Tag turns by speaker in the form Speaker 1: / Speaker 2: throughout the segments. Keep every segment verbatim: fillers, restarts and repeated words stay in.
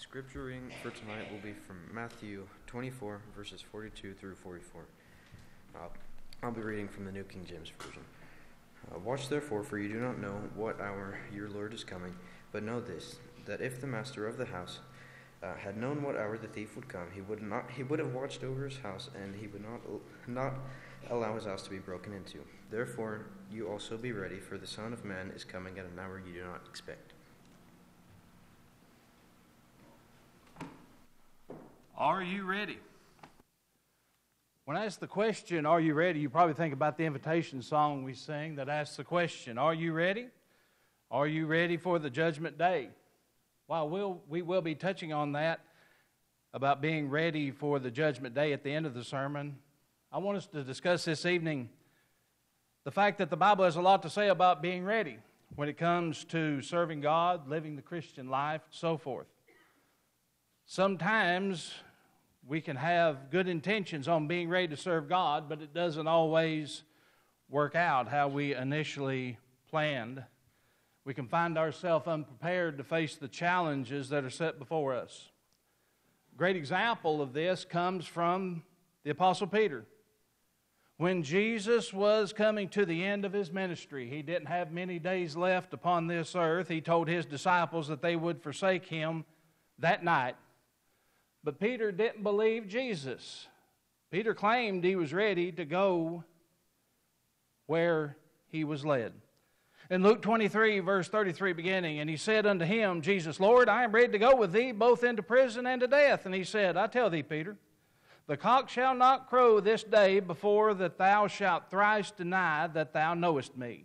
Speaker 1: Scripture reading for tonight will be from Matthew twenty-four, verses forty-two through forty-four. Uh, I'll be reading from the New King James Version. Uh, Watch therefore, for you do not know what hour your Lord is coming, but know this, that if the master of the house uh, had known what hour the thief would come, he would not he would have watched over his house, and he would not not allow his house to be broken into. Therefore you also be ready, for the Son of Man is coming at an hour you do not expect.
Speaker 2: Are you ready? When I ask the question, are you ready, you probably think about the invitation song we sing that asks the question, are you ready? Are you ready for the judgment day? While we'll, we will be touching on that, about being ready for the judgment day at the end of the sermon, I want us to discuss this evening the fact that the Bible has a lot to say about being ready when it comes to serving God, living the Christian life, and so forth. Sometimes we can have good intentions on being ready to serve God, but it doesn't always work out how we initially planned. We can find ourselves unprepared to face the challenges that are set before us. A great example of this comes from the Apostle Peter. When Jesus was coming to the end of his ministry, he didn't have many days left upon this earth. He told his disciples that they would forsake him that night. But Peter didn't believe Jesus. Peter claimed he was ready to go where he was led. In Luke twenty-three, verse thirty-three beginning, and he said unto him, Jesus, Lord, I am ready to go with thee both into prison and to death. And he said, I tell thee, Peter, the cock shall not crow this day before that thou shalt thrice deny that thou knowest me.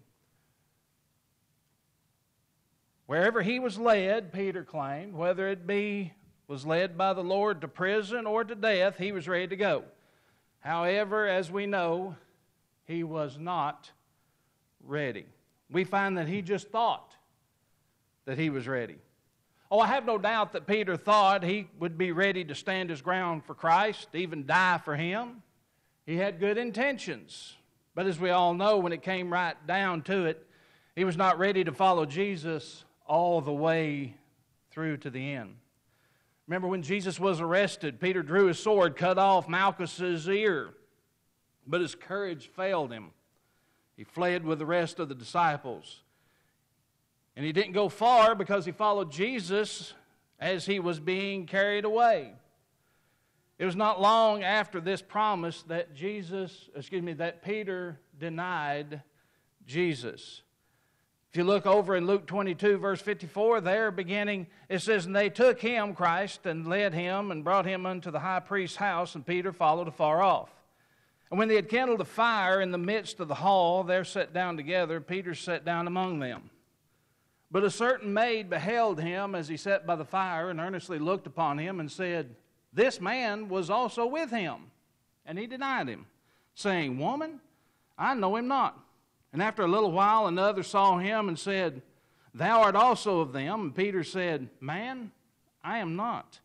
Speaker 2: Wherever he was led, Peter claimed, whether it be was led by the Lord to prison or to death, he was ready to go. However, as we know, he was not ready. We find that he just thought that he was ready. Oh, I have no doubt that Peter thought he would be ready to stand his ground for Christ, even die for him. He had good intentions. But as we all know, when it came right down to it, he was not ready to follow Jesus all the way through to the end. Remember when Jesus was arrested, Peter drew his sword, cut off Malchus's ear, but his courage failed him. He fled with the rest of the disciples. And he didn't go far because he followed Jesus as he was being carried away. It was not long after this promise that Jesus, excuse me, that Peter denied Jesus. If you look over in Luke twenty-two, verse fifty-four, there beginning, it says, and they took him, Christ, and led him and brought him unto the high priest's house, and Peter followed afar off. And when they had kindled a fire in the midst of the hall, there sat down together, Peter sat down among them. But a certain maid beheld him as he sat by the fire, and earnestly looked upon him, and said, this man was also with him. And he denied him, saying, Woman, I know him not. And after a little while another saw him and said, Thou art also of them. And Peter said, Man, I am not.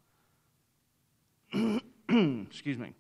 Speaker 2: Excuse me.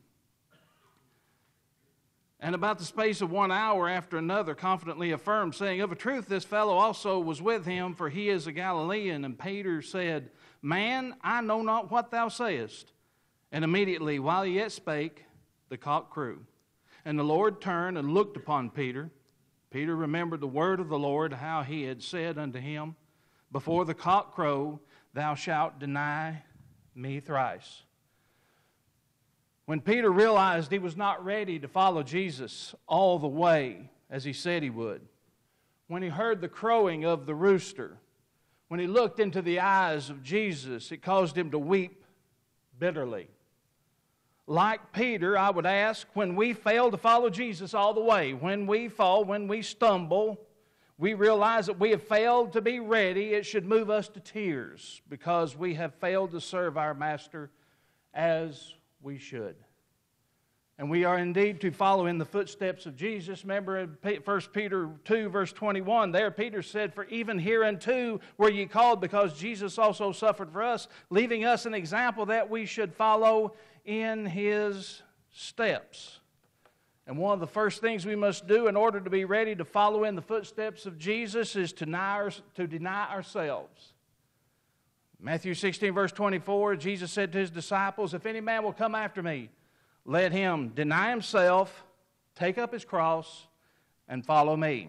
Speaker 2: And about the space of one hour after another confidently affirmed, saying, Of a truth this fellow also was with him, for he is a Galilean. And Peter said, Man, I know not what thou sayest. And immediately, while he yet spake, the cock crew. And the Lord turned and looked upon Peter. Peter remembered the word of the Lord, how he had said unto him, Before the cock crow, thou shalt deny me thrice. When Peter realized he was not ready to follow Jesus all the way as he said he would, when he heard the crowing of the rooster, when he looked into the eyes of Jesus, it caused him to weep bitterly. Like Peter, I would ask, when we fail to follow Jesus all the way, when we fall, when we stumble, we realize that we have failed to be ready, it should move us to tears because we have failed to serve our Master as we should. And we are indeed to follow in the footsteps of Jesus. Remember in First Peter two, verse twenty-one, there Peter said, For even hereunto were ye called, because Jesus also suffered for us, leaving us an example that we should follow in his steps. And one of the first things we must do in order to be ready to follow in the footsteps of Jesus is to deny, to deny ourselves. Matthew sixteen, verse twenty-four, Jesus said to his disciples, if any man will come after me, let him deny himself, take up his cross, and follow me.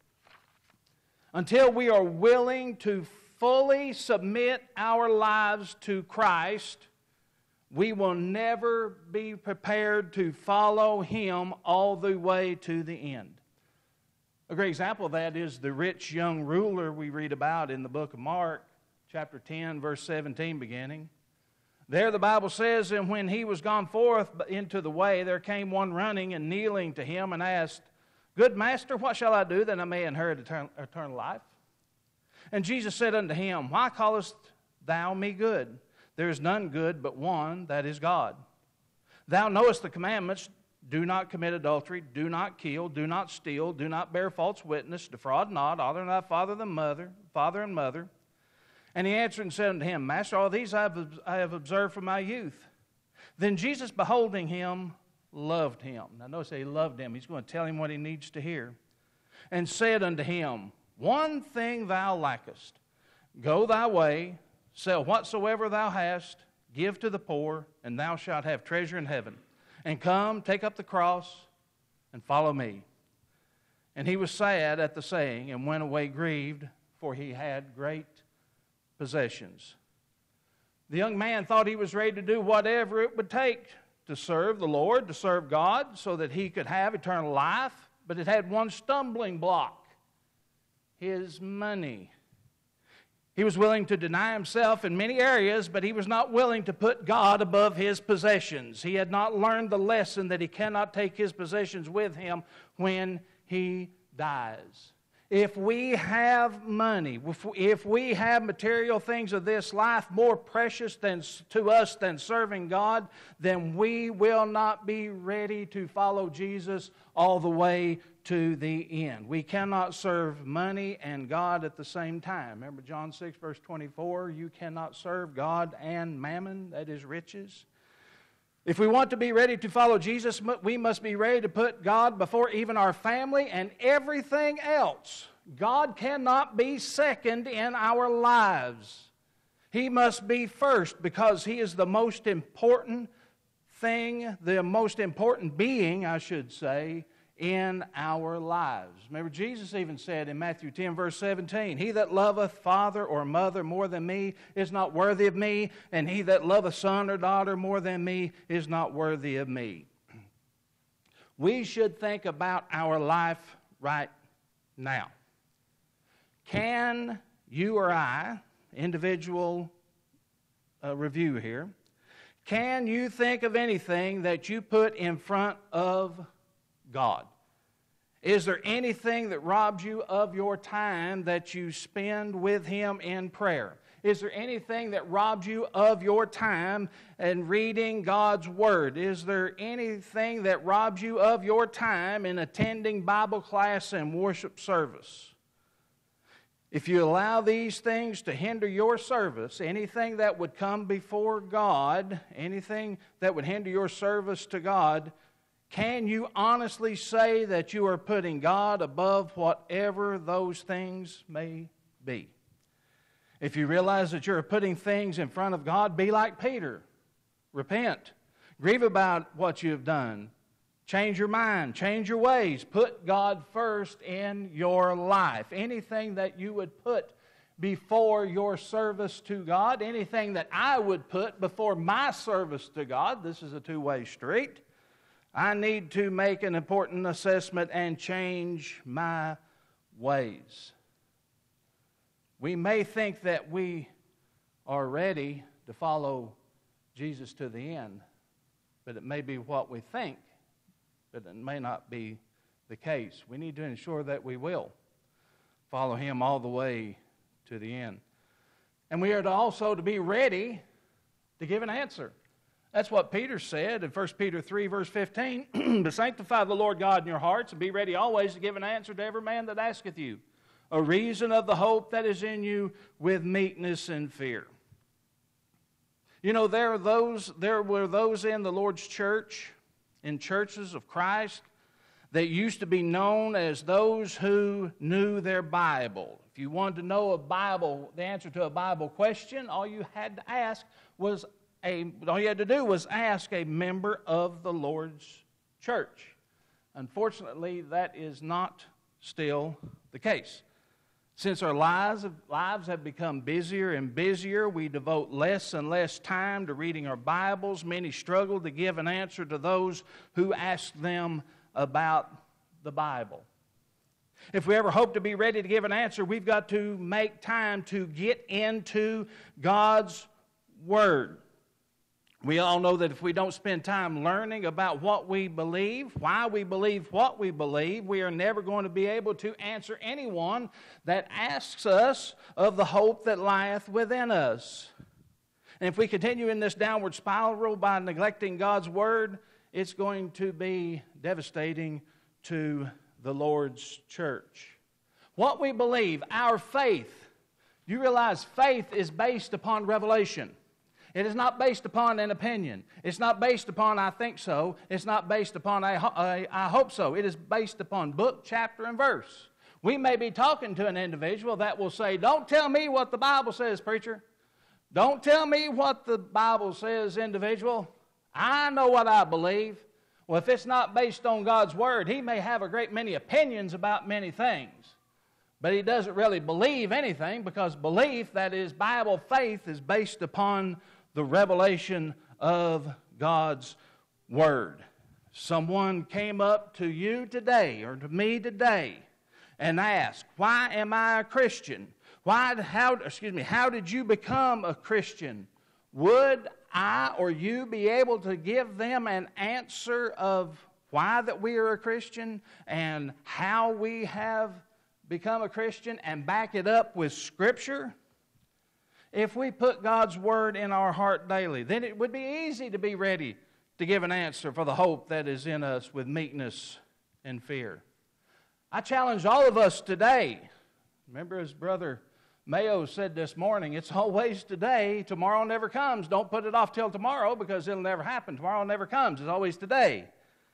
Speaker 2: Until we are willing to fully submit our lives to Christ, we will never be prepared to follow Him all the way to the end. A great example of that is the rich young ruler we read about in the book of Mark, chapter ten, verse seventeen beginning. There the Bible says, and when he was gone forth into the way, there came one running and kneeling to him and asked, Good master, what shall I do that I may inherit eternal life? And Jesus said unto him, Why callest thou me good? There is none good but one, that is God. Thou knowest the commandments, do not commit adultery, do not kill, do not steal, do not bear false witness, defraud not, honor thy father and mother, father and mother. And he answered and said unto him, Master, all these I have, I have observed from my youth. Then Jesus, beholding him, loved him. Now notice he loved him. He's going to tell him what he needs to hear. And said unto him, One thing thou lackest. Go thy way, sell whatsoever thou hast, give to the poor, and thou shalt have treasure in heaven. And come, take up the cross, and follow me. And he was sad at the saying, and went away grieved, for he had great possessions. The young man thought he was ready to do whatever it would take to serve the Lord, to serve God, so that he could have eternal life. But it had one stumbling block: his money. He was willing to deny himself in many areas, but he was not willing to put God above his possessions. He had not learned the lesson that he cannot take his possessions with him when he dies. If we have money, if we have material things of this life more precious than, to us than serving God, then we will not be ready to follow Jesus all the way to the end. We cannot serve money and God at the same time. Remember John six, verse twenty-four, you cannot serve God and mammon, that is riches. If we want to be ready to follow Jesus, we must be ready to put God before even our family and everything else. God cannot be second in our lives. He must be first because He is the most important thing, the most important being, I should say, in our lives. Remember, Jesus even said in Matthew ten, verse seventeen, He that loveth father or mother more than me is not worthy of me, and he that loveth son or daughter more than me is not worthy of me. We should think about our life right now. Can you or I, individual uh, review here, can you think of anything that you put in front of God? Is there anything that robs you of your time that you spend with Him in prayer? Is there anything that robs you of your time in reading God's Word? Is there anything that robs you of your time in attending Bible class and worship service? If you allow these things to hinder your service, anything that would come before God, anything that would hinder your service to God, can you honestly say that you are putting God above whatever those things may be? If you realize that you're putting things in front of God, be like Peter. Repent. Grieve about what you have done. Change your mind. Change your ways. Put God first in your life. Anything that you would put before your service to God, anything that I would put before my service to God, this is a two-way street. I need to make an important assessment and change my ways. We may think that we are ready to follow Jesus to the end, but it may be what we think, but it may not be the case. We need to ensure that we will follow Him all the way to the end. And we are to also to be ready to give an answer. That's what Peter said in First Peter three, verse fifteen. But sanctify the Lord God in your hearts, and be ready always to give an answer to every man that asketh you a reason of the hope that is in you with meekness and fear. You know, there are those, there were those in the Lord's church, in churches of Christ, that used to be known as those who knew their Bible. If you wanted to know a Bible, the answer to a Bible question, all you had to ask was a, all you had to do was ask a member of the Lord's church. Unfortunately, that is not still the case. Since our lives, lives have become busier and busier, we devote less and less time to reading our Bibles. Many struggle to give an answer to those who ask them about the Bible. If we ever hope to be ready to give an answer, we've got to make time to get into God's Word. We all know that if we don't spend time learning about what we believe, why we believe what we believe, we are never going to be able to answer anyone that asks us of the hope that lieth within us. And if we continue in this downward spiral by neglecting God's Word, it's going to be devastating to the Lord's church. What we believe, our faith, you realize faith is based upon revelation. It is not based upon an opinion. It's not based upon I think so. It's not based upon I, ho- I, I hope so. It is based upon book, chapter, and verse. We may be talking to an individual that will say, don't tell me what the Bible says, preacher. Don't tell me what the Bible says, individual. I know what I believe. Well, if it's not based on God's Word, he may have a great many opinions about many things. But he doesn't really believe anything, because belief, that is Bible faith, is based upon the revelation of God's Word. Someone came up to you today, or to me today, and asked, why am I a Christian? Why, how, excuse me, how did you become a Christian? Would I or you be able to give them an answer of why that we are a Christian and how we have become a Christian, and back it up with Scripture? If we put God's Word in our heart daily, then it would be easy to be ready to give an answer for the hope that is in us with meekness and fear. I challenge all of us today. Remember, as Brother Mayo said this morning, it's always today. Tomorrow never comes. Don't put it off till tomorrow, because it'll never happen. Tomorrow never comes. It's always today.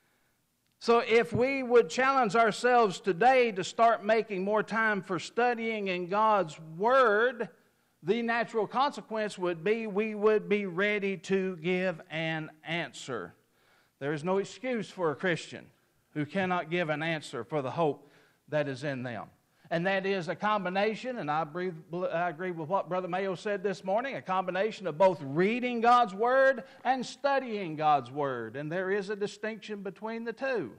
Speaker 2: So if we would challenge ourselves today to start making more time for studying in God's Word, the natural consequence would be we would be ready to give an answer. There is no excuse for a Christian who cannot give an answer for the hope that is in them. And that is a combination, and I agree, I agree with what Brother Mayo said this morning, a combination of both reading God's Word and studying God's Word. And there is a distinction between the two.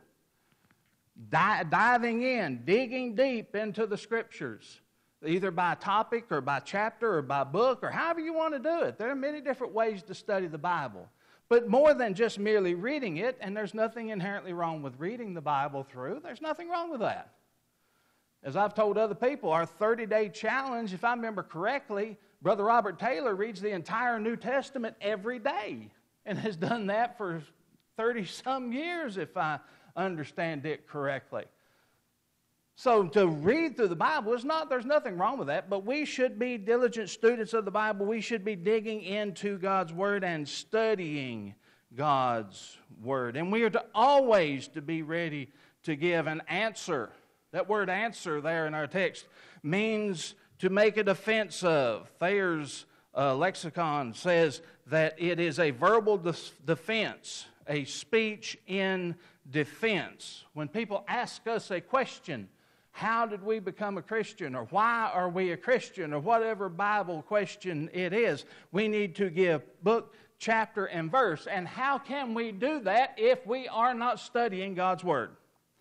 Speaker 2: Di- diving in, digging deep into the Scriptures, either by topic or by chapter or by book or however you want to do it. There are many different ways to study the Bible. But more than just merely reading it, and there's nothing inherently wrong with reading the Bible through. There's nothing wrong with that. As I've told other people, our thirty-day challenge, if I remember correctly, Brother Robert Taylor reads the entire New Testament every day and has done that for thirty-some years, if I understand it correctly. So to read through the Bible is not, there's nothing wrong with that, but we should be diligent students of the Bible. We should be digging into God's Word and studying God's Word. And we are to always to be ready to give an answer. That word answer there in our text means to make a defense of. Thayer's uh, lexicon says that it is a verbal de- defense, a speech in defense. When people ask us a question, how did we become a Christian, or why are we a Christian, or whatever Bible question it is, we need to give book, chapter, and verse. And how can we do that if we are not studying God's Word?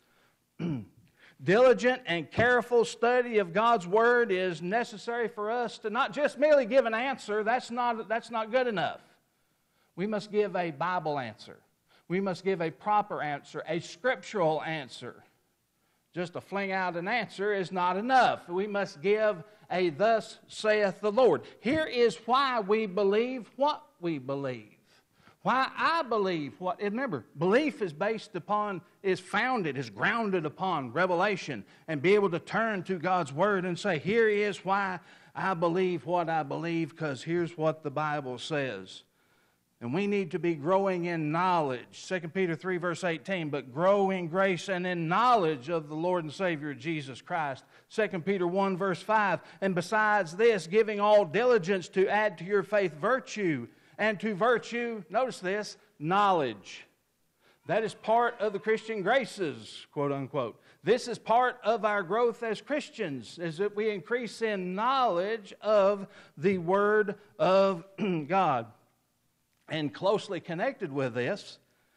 Speaker 2: Diligent and careful study of God's Word is necessary for us to not just merely give an answer. That's not, that's not good enough. We must give a Bible answer. We must give a proper answer, a scriptural answer. Just to fling out an answer is not enough. We must give a thus saith the Lord. Here is why we believe what we believe. Why I believe what, and remember, belief is based upon, is founded, is grounded upon revelation, and be able to turn to God's Word and say, here is why I believe what I believe, because here's what the Bible says. And we need to be growing in knowledge. Second Peter three, verse eighteen, but grow in grace and in knowledge of the Lord and Savior Jesus Christ. Second Peter one, verse five, and besides this, giving all diligence to add to your faith virtue, and to virtue, notice this, knowledge. That is part of the Christian graces, quote unquote. This is part of our growth as Christians, is that we increase in knowledge of the Word of God. And closely connected with this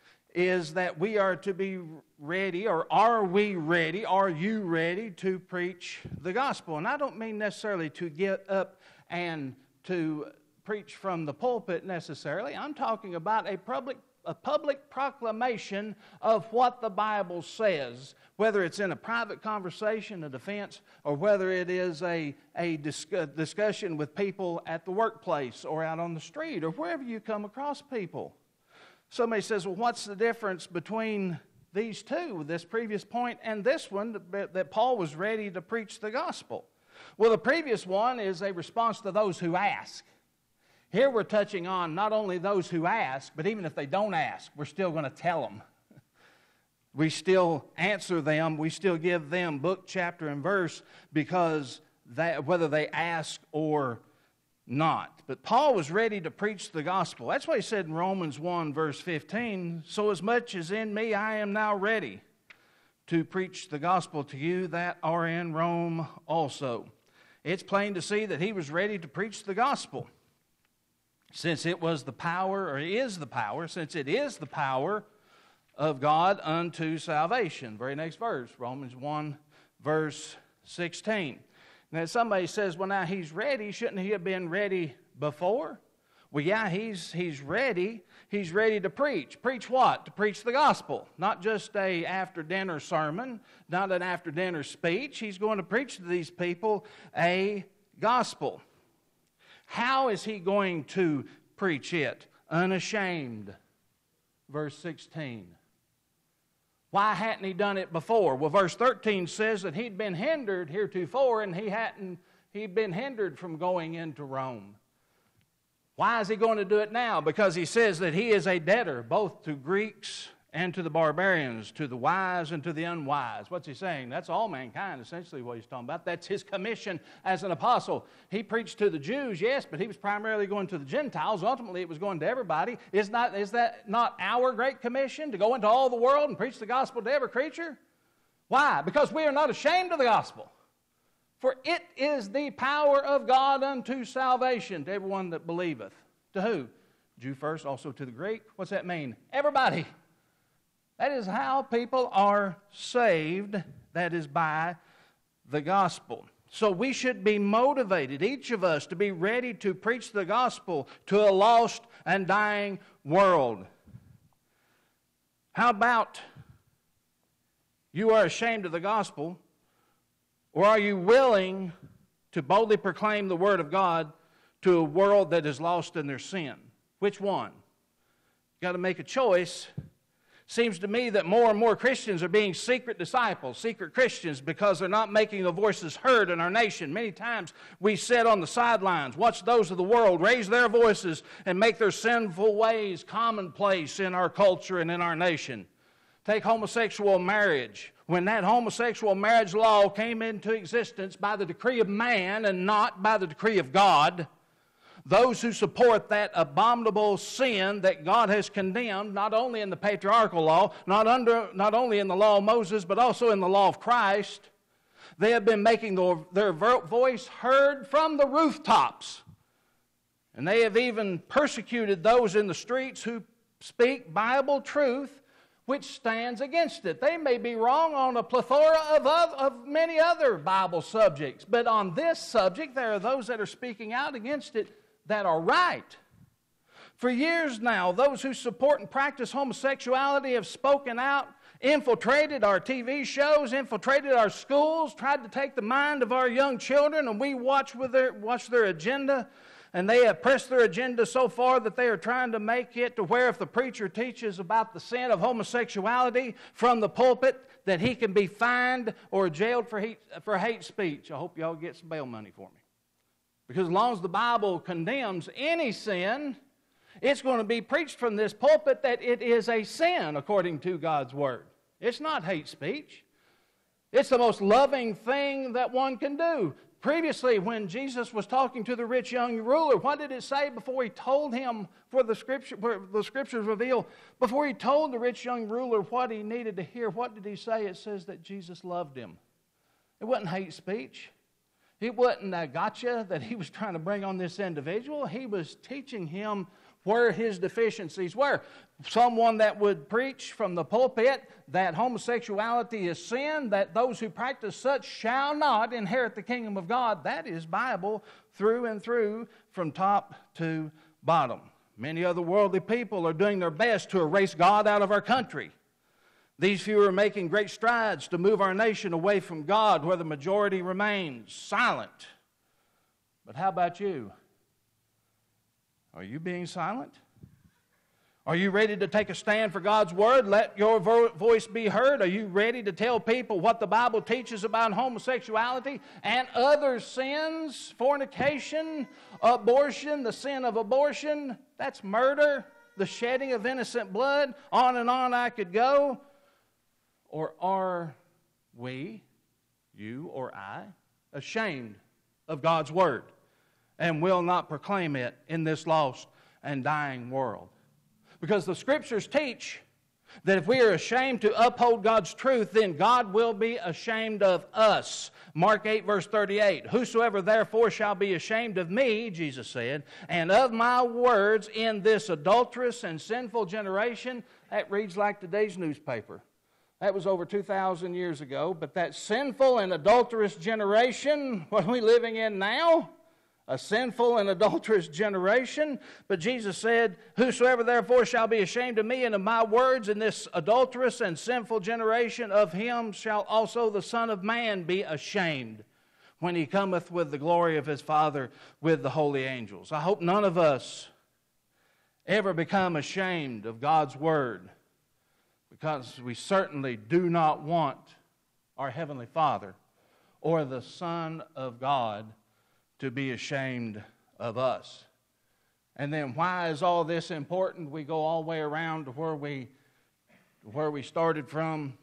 Speaker 2: is that we are to be ready, or are we ready, are you ready to preach the gospel? And I don't mean necessarily to get up and to preach from the pulpit necessarily. I'm talking about a public a public proclamation of what the Bible says, whether it's in a private conversation, a defense, or whether it is a, a discuss, discussion with people at the workplace or out on the street or wherever you come across people. Somebody says, well, what's the difference between these two, this previous point and this one, that, that Paul was ready to preach the gospel? Well, the previous one is a response to those who ask. Here we're touching on not only those who ask, but even if they don't ask, we're still going to tell them. We still answer them. We still give them book, chapter, and verse because that, whether they ask or not. But Paul was ready to preach the gospel. That's what he said in Romans one, verse fifteen. So as much as in me, I am now ready to preach the gospel to you that are in Rome also. It's plain to see that he was ready to preach the gospel. Since it was the power, or is the power, since it is the power of God unto salvation. Very next verse, Romans one, verse sixteen. Now somebody says, well now he's ready, shouldn't he have been ready before? Well yeah, he's, he's ready. He's ready to preach. Preach what? To preach the gospel. Not just a after-dinner sermon, not an after-dinner speech. He's going to preach to these people a gospel. How is he going to preach it? Unashamed. Verse sixteen. Why hadn't he done it before? Well, verse thirteen says that he'd been hindered heretofore, and he hadn't, he'd been hindered from going into Rome. Why is he going to do it now? Because he says that he is a debtor both to Greeks and to the barbarians, to the wise and to the unwise. What's he saying? That's all mankind, essentially what he's talking about. That's his commission as an apostle. He preached to the Jews, yes, but he was primarily going to the Gentiles. Ultimately, it was going to everybody. Is, not, is that not our great commission, to go into all the world and preach the gospel to every creature? Why? Because we are not ashamed of the gospel. For it is the power of God unto salvation to everyone that believeth. To who? Jew first, also to the Greek. What's that mean? Everybody. That is how people are saved, that is by the gospel. So we should be motivated, each of us, to be ready to preach the gospel to a lost and dying world. How about you are ashamed of the gospel, or are you willing to boldly proclaim the word of God to a world that is lost in their sin? Which one? You've got to make a choice. Seems to me that more and more Christians are being secret disciples, secret Christians, because they're not making their voices heard in our nation. Many times we sit on the sidelines, watch those of the world raise their voices and make their sinful ways commonplace in our culture and in our nation. Take homosexual marriage. When that homosexual marriage law came into existence by the decree of man and not by the decree of God, those who support that abominable sin that God has condemned, not only in the patriarchal law, not, under, not only in the law of Moses, but also in the law of Christ, they have been making their, their voice heard from the rooftops. And they have even persecuted those in the streets who speak Bible truth, which stands against it. They may be wrong on a plethora of, of, of many other Bible subjects, but on this subject, there are those that are speaking out against it that are right. For years now, those who support and practice homosexuality have spoken out, infiltrated our T V shows, infiltrated our schools, tried to take the mind of our young children, and we watch with their watch their agenda. And they have pressed their agenda so far that they are trying to make it to where if the preacher teaches about the sin of homosexuality from the pulpit, that he can be fined or jailed for hate, for hate speech. I hope y'all get some bail money for me. Because as long as the Bible condemns any sin, It's going to be preached from this pulpit that it is a sin according to God's Word. It's not hate speech. It's the most loving thing that one can do. Previously, when Jesus was talking to the rich young ruler, what did it say before he told him, for the scripture, where the scriptures reveal, before he told the rich young ruler what he needed to hear, what did he say? It says that Jesus loved him. It wasn't hate speech. It wasn't a gotcha that he was trying to bring on this individual. He was teaching him where his deficiencies were. Someone that would preach from the pulpit that homosexuality is sin, that those who practice such shall not inherit the kingdom of God. That is Bible through and through, from top to bottom. Many other worldly people are doing their best to erase God out of our country. These few are making great strides to move our nation away from God, where the majority remains silent. But how about you? Are you being silent? Are you ready to take a stand for God's Word? Let your vo- voice be heard. Are you ready to tell people what the Bible teaches about homosexuality and other sins? Fornication, abortion, the sin of abortion, that's murder, the shedding of innocent blood. On and on I could go. Or are we, you or I, ashamed of God's Word and will not proclaim it in this lost and dying world? Because the Scriptures teach that if we are ashamed to uphold God's truth, then God will be ashamed of us. Mark eight, verse thirty-eight, "Whosoever therefore shall be ashamed of me," Jesus said, "and of my words in this adulterous and sinful generation," that reads like today's newspaper. That was over two thousand years ago, but that sinful and adulterous generation, what are we living in now? A sinful and adulterous generation. But Jesus said, "Whosoever therefore shall be ashamed of me and of my words in this adulterous and sinful generation, of him shall also the Son of Man be ashamed when he cometh with the glory of his Father with the holy angels." I hope none of us ever become ashamed of God's Word, because we certainly do not want our Heavenly Father or the Son of God to be ashamed of us. And then why is all this important? We go all the way around to where we, where we started from.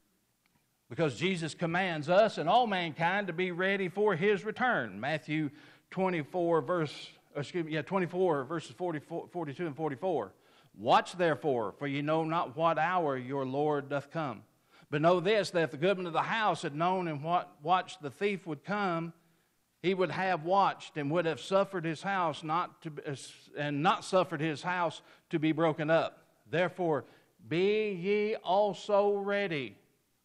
Speaker 2: Because Jesus commands us and all mankind to be ready for His return. Matthew twenty-four, verse, excuse me, yeah, twenty-four, verses forty-four, forty-two and forty-four. "Watch therefore, for ye know not what hour your Lord doth come. But know this, that if the goodman of the house had known in what watch the thief would come, he would have watched and would have suffered his house not to, and not suffered his house to be broken up. Therefore, be ye also ready."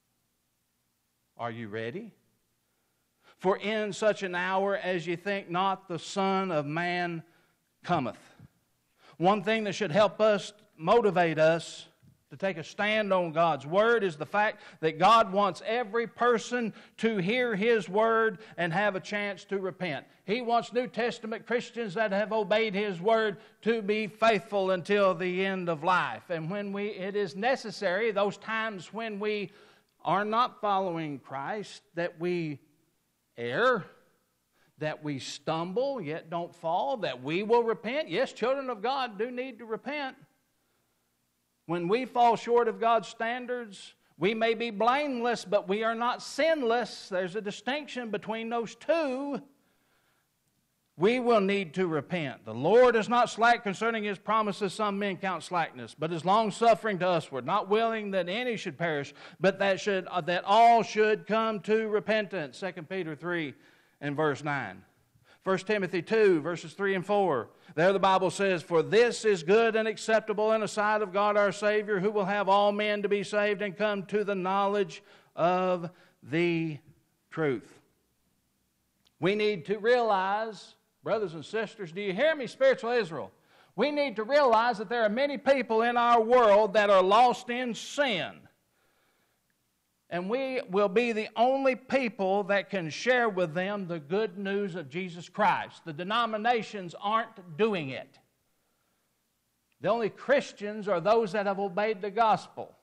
Speaker 2: Are you ready? "For in such an hour as ye think not, the Son of Man cometh." One thing that should help us, motivate us to take a stand on God's Word is the fact that God wants every person to hear His Word and have a chance to repent. He wants New Testament Christians that have obeyed His Word to be faithful until the end of life. And when we, it is necessary, those times when we are not following Christ, that we err, that we stumble yet don't fall, that we will repent. Yes, children of God do need to repent. When we fall short of God's standards, we may be blameless, but we are not sinless. There's a distinction between those two. We will need to repent. "The Lord is not slack concerning His promises, some men count slackness, but is long-suffering to usward, not willing that any should perish, but that should uh, that all should come to repentance." Second Peter three and verse nine. First Timothy two, verses three and four. There the Bible says, "For this is good and acceptable in the sight of God our Savior, who will have all men to be saved and come to the knowledge of the truth." We need to realize, brothers and sisters, do you hear me, spiritual Israel? We need to realize that there are many people in our world that are lost in sin. And we will be the only people that can share with them the good news of Jesus Christ. The denominations aren't doing it. The only Christians are those that have obeyed the gospel.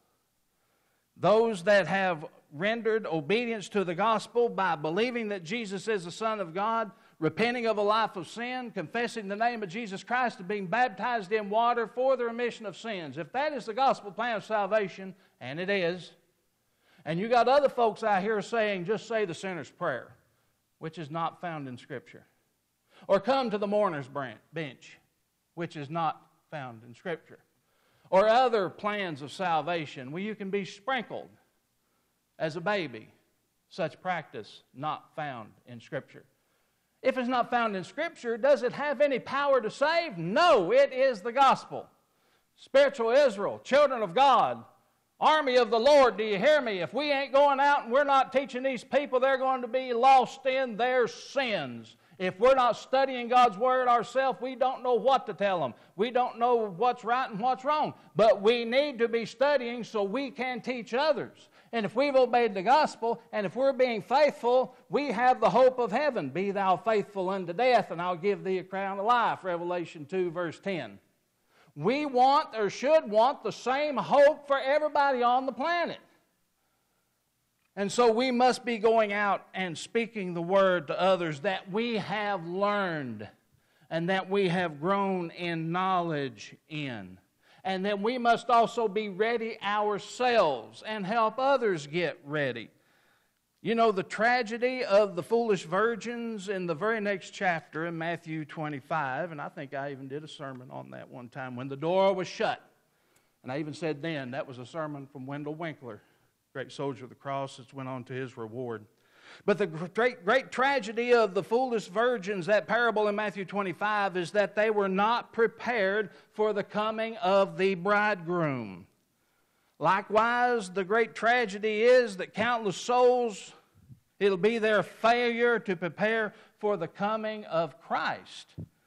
Speaker 2: Those that have rendered obedience to the gospel by believing that Jesus is the Son of God, repenting of a life of sin, confessing the name of Jesus Christ, and being baptized in water for the remission of sins. If that is the gospel plan of salvation, and it is, and you got other folks out here saying, just say the sinner's prayer, which is not found in Scripture. Or come to the mourner's bench, which is not found in Scripture. Or other plans of salvation where you can be sprinkled as a baby. Such practice not found in Scripture. If it's not found in Scripture, does it have any power to save? No, it is the gospel. Spiritual Israel, children of God, army of the Lord, do you hear me? If we ain't going out and we're not teaching these people, they're going to be lost in their sins. If we're not studying God's Word ourselves, we don't know what to tell them. We don't know what's right and what's wrong. But we need to be studying so we can teach others. And if we've obeyed the gospel, and if we're being faithful, we have the hope of heaven. Be thou faithful unto death, and I'll give thee a crown of life. Revelation two, verse ten. We want, or should want, the same hope for everybody on the planet. And so we must be going out and speaking the word to others that we have learned and that we have grown in knowledge in. And then we must also be ready ourselves and help others get ready. You know, the tragedy of the foolish virgins in the very next chapter in Matthew twenty-five, and I think I even did a sermon on that one time when the door was shut. And I even said then that was a sermon from Wendell Winkler, great soldier of the cross that's went on to his reward. But the great, great tragedy of the foolish virgins, that parable in Matthew twenty-five, is that they were not prepared for the coming of the bridegroom. Likewise, the great tragedy is that countless souls, it'll be their failure to prepare for the coming of Christ.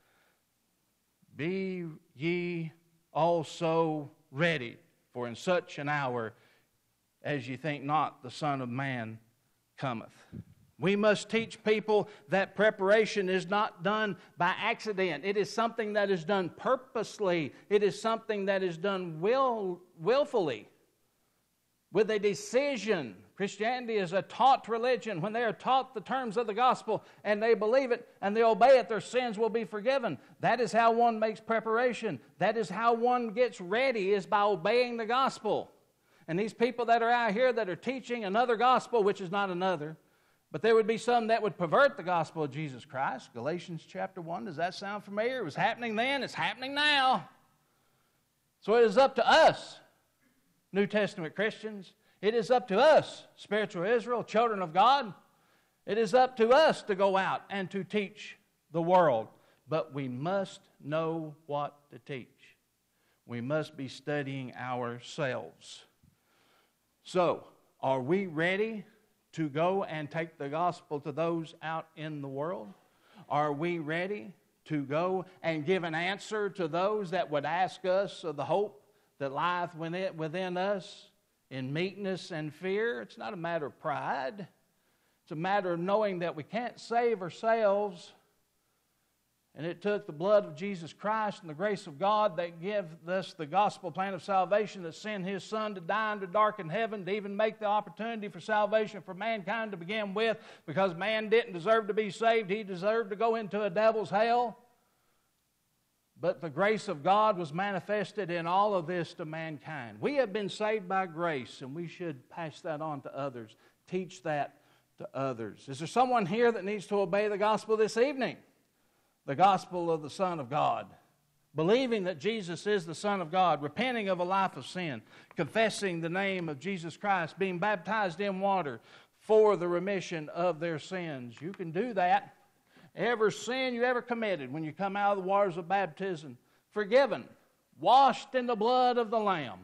Speaker 2: Be ye also ready, for in such an hour as ye think not, the Son of Man cometh. We must teach people that preparation is not done by accident. It is something that is done purposely. It is something that is done will, willfully, with a decision. Christianity is a taught religion. When they are taught the terms of the gospel and they believe it and they obey it, their sins will be forgiven. That is how one makes preparation. That is how one gets ready, is by obeying the gospel. And these people that are out here that are teaching another gospel, which is not another, but there would be some that would pervert the gospel of Jesus Christ. Galatians chapter one, does that sound familiar? It was happening then, it's happening now. So it is up to us, New Testament Christians. It is up to us, spiritual Israel, children of God. It is up to us to go out and to teach the world. But we must know what to teach. We must be studying ourselves. So, are we ready to go and take the gospel to those out in the world? Are we ready to go and give an answer to those that would ask us of the hope that lieth within us in meekness and fear? It's not a matter of pride. It's a matter of knowing that we can't save ourselves. And it took the blood of Jesus Christ and the grace of God that gave us the gospel plan of salvation, that sent His Son to die and to darken heaven, to even make the opportunity for salvation for mankind to begin with, because man didn't deserve to be saved. He deserved to go into a devil's hell. But the grace of God was manifested in all of this to mankind. We have been saved by grace, and we should pass that on to others. Teach that to others. Is there someone here that needs to obey the gospel this evening? The gospel of the Son of God. Believing that Jesus is the Son of God, repenting of a life of sin, confessing the name of Jesus Christ, being baptized in water for the remission of their sins. You can do that. Every sin you ever committed when you come out of the waters of baptism, forgiven, washed in the blood of the Lamb.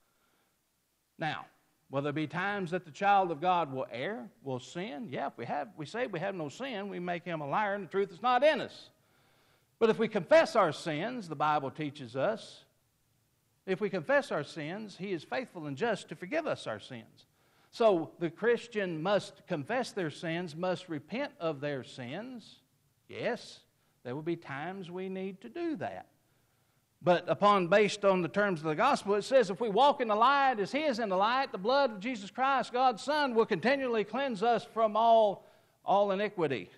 Speaker 2: Now, will there be times that the child of God will err, will sin? Yeah, if we have, we say we have no sin, we make him a liar and the truth is not in us. But if we confess our sins, the Bible teaches us, if we confess our sins, He is faithful and just to forgive us our sins. So the Christian must confess their sins, must repent of their sins. Yes, there will be times we need to do that. But upon, based on the terms of the gospel, it says if we walk in the light as He is in the light, the blood of Jesus Christ, God's Son, will continually cleanse us from all, all iniquity.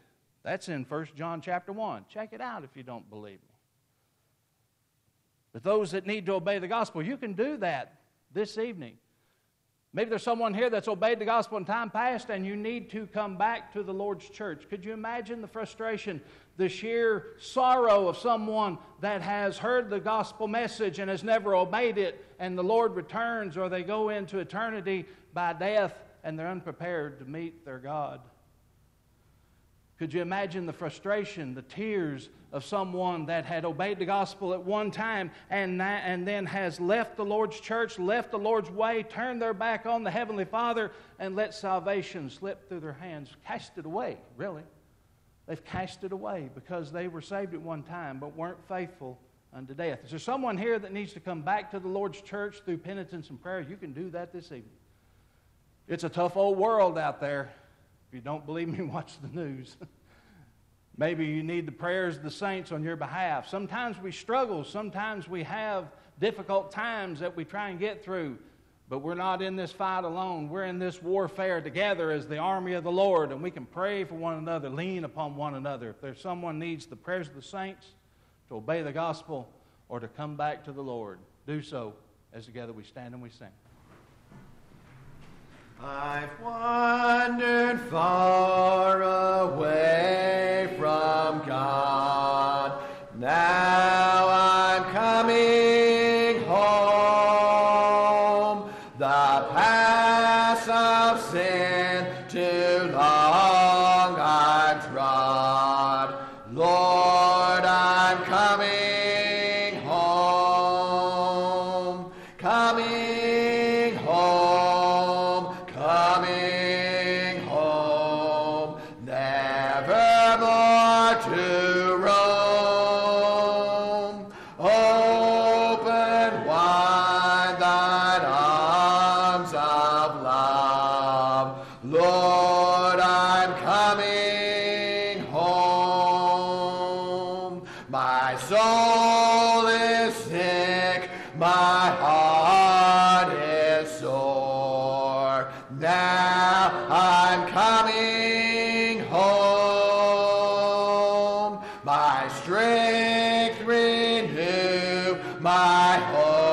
Speaker 2: That's in First John chapter one. Check it out if you don't believe me. But those that need to obey the gospel, you can do that this evening. Maybe there's someone here that's obeyed the gospel in time past and you need to come back to the Lord's church. Could you imagine the frustration, the sheer sorrow of someone that has heard the gospel message and has never obeyed it, and the Lord returns, or they go into eternity by death and they're unprepared to meet their God? Could you imagine the frustration, the tears of someone that had obeyed the gospel at one time and, and then has left the Lord's church, left the Lord's way, turned their back on the Heavenly Father, and let salvation slip through their hands, cast it away, really. They've cast it away because they were saved at one time but weren't faithful unto death. Is there someone here that needs to come back to the Lord's church through penitence and prayer? You can do that this evening. It's a tough old world out there. If you don't believe me, watch the news. Maybe you need the prayers of the saints on your behalf. Sometimes we struggle. Sometimes we have difficult times that we try and get through. But we're not in this fight alone. We're in this warfare together as the army of the Lord. And we can pray for one another, lean upon one another. If there's someone needs the prayers of the saints to obey the gospel or to come back to the Lord, do so as together we stand and we sing.
Speaker 3: I've wandered far away from God. Now I'm coming home. The paths of sin too long I've trod. Lord, I'm coming home. Coming home. Coming home, never more to roam. Open wide thine arms of love. Lord, I'm coming home. My soul is sick, my heart is sore. Now I'm coming home. My strength renew, my hope